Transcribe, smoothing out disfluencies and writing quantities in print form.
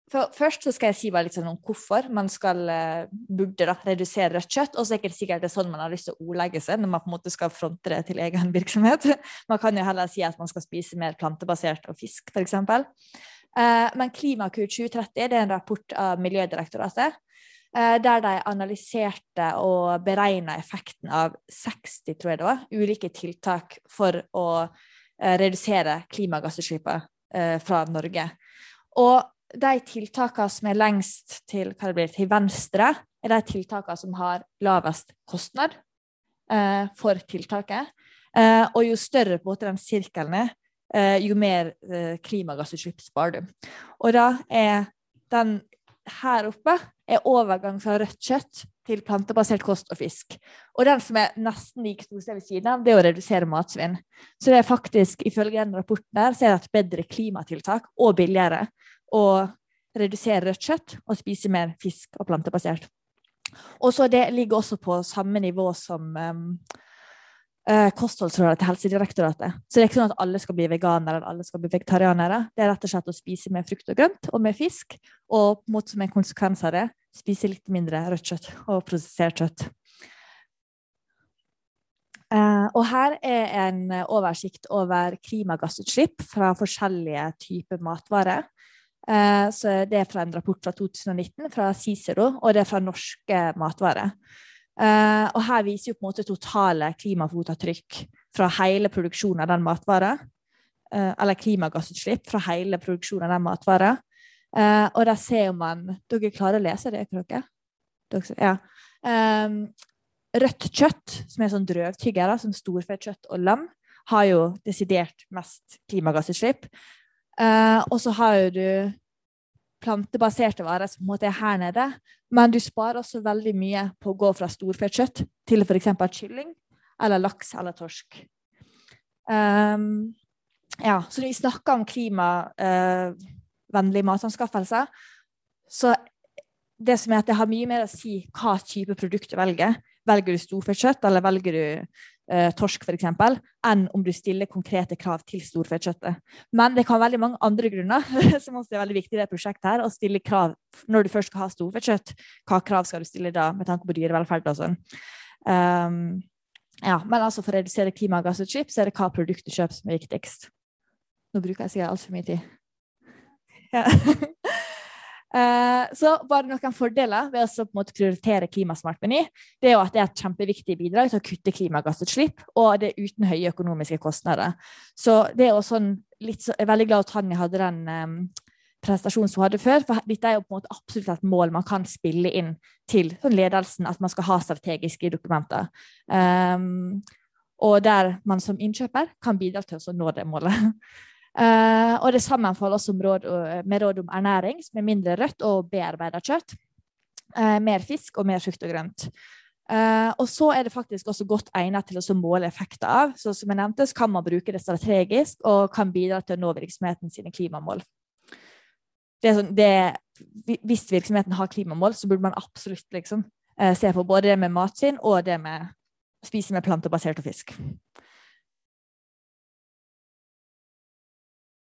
først så skal jeg si bare litt sånn om hvorfor man burde da, redusere rødt kjøtt, og så er det ikke sikkert det sånn man har lyst til å ordlegge seg når man på en måte skal fronte det til egen virksomhet. Man kan jo heller si at man skal spise mer plantebasert og fisk, for eksempel. Men Klimakur 2030, det er en rapport av Miljødirektoratet, der de analyserte og beregnet effekten av 60, tror jeg det var, ulike tiltak for å redusere klimagassutslippet fra Norge. Og de tiltakene som er lengst til venstre, er de tiltakene som har lavest kostnad for tiltaket. Og jo større på den sirkelen er, jo mer klimagassutslipp sparer du. Og da er den her oppe er overgang fra rødt kjøtt til plantebasert kost og fisk. Og den som er nesten like stor ved siden av, det er å redusere matsvinn. Så det er faktisk, ifølge den rapporten der, så er det et bedre klimatiltak og billigere å redusere rødt kjøtt og spise mer fisk og plantebasert. Og så det ligger også på samme nivå som kostholdsrådet til Helsedirektoratet. Så det er ikke sånn at alle skal bli veganere eller alle skal bli vegetarianere. Det er rett og slett å spise mer frukt og grønt og mer fisk, og på en måte som en konsekvens av det, spise litt mindre rødt kjøtt og prosessert kjøtt. Og her er en oversikt over klimagassutslipp fra forskjellige typer matvarer. Så det er fra en rapport fra 2019 fra Cicero, og det er fra norske matvarer. Og her viser jo på en måte totale klimafotavtrykk fra hele produksjonen av den matvaren, eller klimagassutslipp fra hele produksjonen av den matvaren. Og der ser man, dere klarer å lese det, ikke dere? Ja. Rødt kjøtt, som er sånn drøvtyggere, som storfekjøtt og lam, har jo desidert mest klimagassutslipp. Og så har jo du plantebaserte varer som på en måte er her nede, men du sparer også veldig mye på å gå fra storfekjøtt til for eksempel kylling, eller laks, eller torsk. Ja, så når vi snakker om klimavennlig matanskaffelse, så det som er at det har mye mer å si hva type produkt du velger. Velger du storfekjøtt, eller velger du torsk for eksempel, enn om du stiller konkrete krav til storfekjøttet. Men det kan være veldig mange andre grunner, som også er veldig viktig i det prosjektet her, å stille krav når du først skal ha storfekjøtt. Hva krav skal du stille da, med tanke på dyrevelferd og sånn. Ja, men altså for å redusere klimagassutslipp, så er det hva produkt du kjøper som er viktigst. Nå bruker jeg sikkert alt for mye tid. Ja. Så bare noen fordeler ved å på en måte prioritere klimasmart meny, det er jo at det er et kjempeviktig bidrag til å kutte klimagassutslipp, og det er uten høye økonomiske kostnader. Så det er jo sånn, jeg er veldig glad at Tanja hadde den presentasjonen som hun hadde før, for dette er jo på en måte absolutt et mål man kan spille inn til sånn ledelsen, at man skal ha strategiske dokumenter. Og der man som innkjøper kan bidra til å nå det målet. Og det sammenfaller også med råd om ernæring, som er mindre rødt og bearbeidet kjøtt, mer fisk og mer frukt og grønt. Og så er det faktisk også godt egnet til å måle effekter av, så som jeg nevnte, så kan man bruke det strategisk og kan bidra til å nå virksomheten sine klimamål. Hvis virksomheten har klimamål, så burde man absolutt se på både det med matsvinn og det med å spise med plantebasert og fisk.